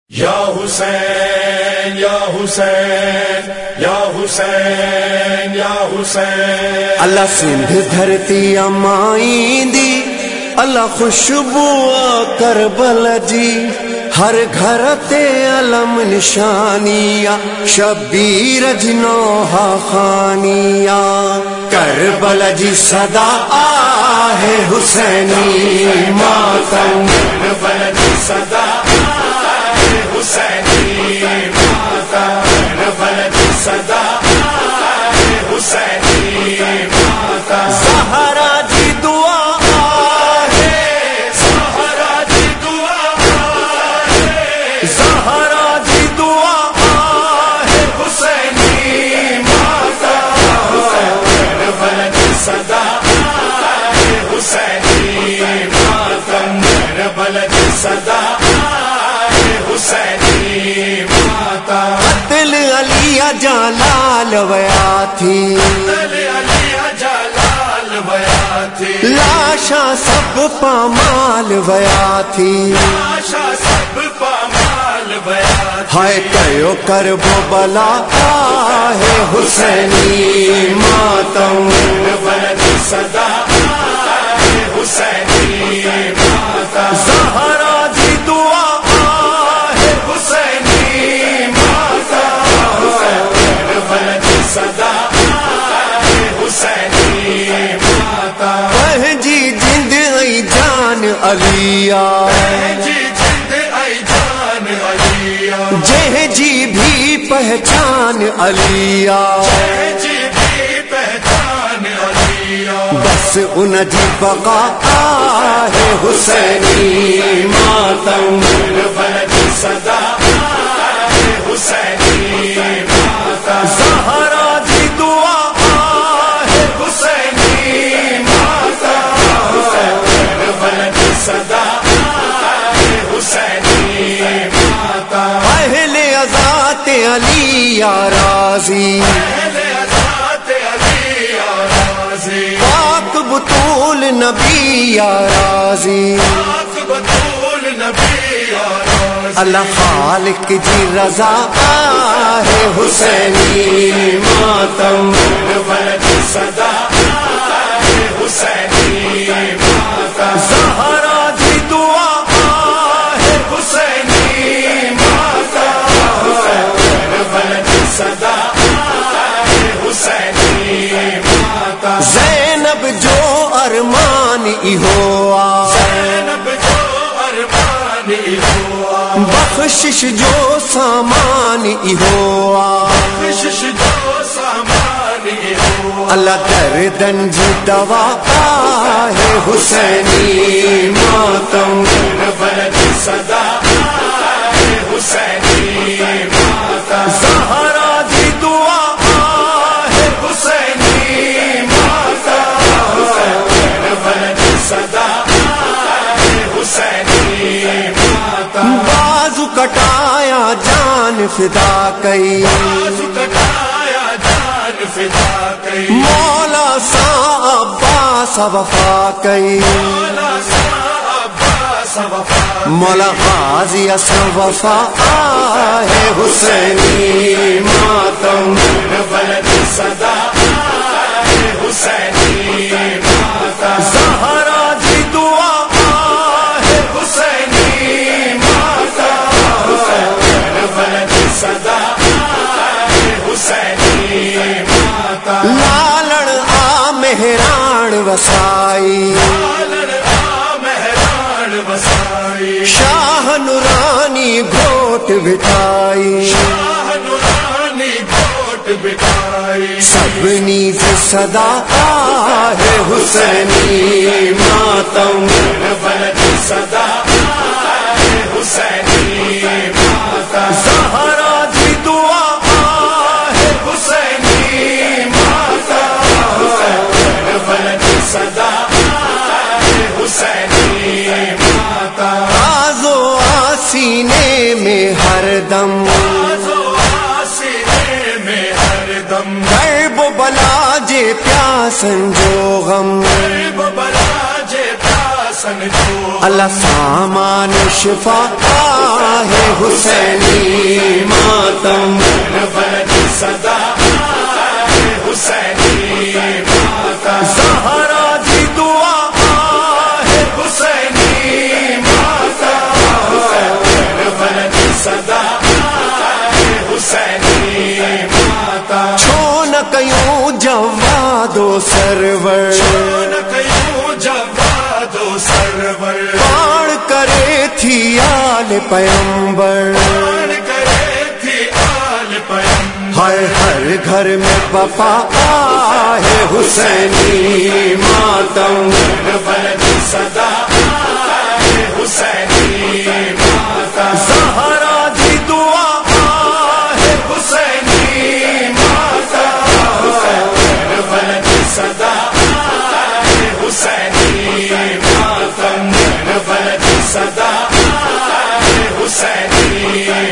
یا حسین یا حسین یا حسین یا حسین اللہ سندھ دھرتی امائیں دی اللہ خوشبو کربل جی ہر گھر تے علم نشانیاں شبیر جنوہا خانیاں کربل جی صدا آہ حسینی ماتم کربلا کی صدا آہ حسینی ماتم کربلا کی صدا آہ حسینی ماتم زہرا جی دعا زہرا جی دعا ہے حسینی ماتم کربلا کی صدا آہ حسینی ماتم کربلا کی صدا آہ حسینی ماتم قتل علی جلال ویا تھی علی جلال ویا تھی لاشا سب پامال ویا تھی آشا سب پامال ویا تھی ہائے کیو کربو بلا ہے حسینی ماتم کربلا کی صدا آہ حسینی ماتم زہرا جی دعا ہے حسینی ماتم کربلا کی صدا آہ حسینی ماتم پہنجی جند ای جان علیہ جی جند ای جان علیہ جہ جی بھی پہچان علیہ جی بھی پہچان علیہ بس ان جی بقا ہے حسینی ماتم کربلا کی صدا آہ حسینی ماتم زہرا جی دعا ہے حسینی ماتم کربلا کی صدا آہ حسینی ماتم اہل ذات علی راضی اہل ذات علی راضی پاک بطول نبی راضی پاک بطول نبی راضی اللہ خالق جی رضا ہے حسینی ماتم کربلا کی صدا آہ حسینی ماتم زہرا جی دعا ہے حسینی ماتم کربلا کی صدا آہ حسینی ماتم زینب جو ارمان ای ہوا زینب جو ارمانی ہوا بخشش جو سامان ای ہوا بخشش جو سامانی ہوا اللہ دردن جی دوا ہے حسینی ماتم کربلا کی صدا آہ حسینی ماتم زہرا جی دعا ہے حسینی ماتم کربلا کی صدا آہ حسینی ماتم بازو کٹایا جان فدا کئی بازو کٹایا جان فدا کئی مولا سا عباس وفا کئی مولا صاحب عباس وفا مولا غازی اسم وفا ہے حسینی ماتم کربلا کی صدا آہ حسینی ماتم زہرا جی دعا ہے حسینی ماتم کربلا کی صدا آہ حسینی ماتم لالڑ آ مہران وسائی مہران وسائی شاہ نورانی گھوٹ بٹھائی شاہ نورانی گھوٹ بٹھائی سب نیز صدا ہے حسینی ماتم کربلا کی صدا آہ حسینی ماتم زہرا جی دعا ہے حسینی ماتم کربلا کی صدا آہ حسینی ماتم آزو آسینے میں ہر دم سینے میں ہر دم درب و بلا جے پیاسن جو غم بلا جے پیاس حسن کو اللہ سامان شفا ہے حسینی ماتم کربلا کی صدا ہے حسینی ماتم زہرا دی دعا ہے حسینی ماتم کربلا کی صدا ہے حسینی ماتم چھو نہ کیوں جواد و سرور جواد سرور باڑ کرے تھی آل پیمبر کرے تھی آل پیمبر ہر گھر میں وفا ہے حسینی ماتم کربلا کی صدا ہے حسینی ماتم زہرا دی دعا ہے حسینی ماتم کربلا کی صدا ہے حسینی ماتم کربلا کی صدا ہے حسینی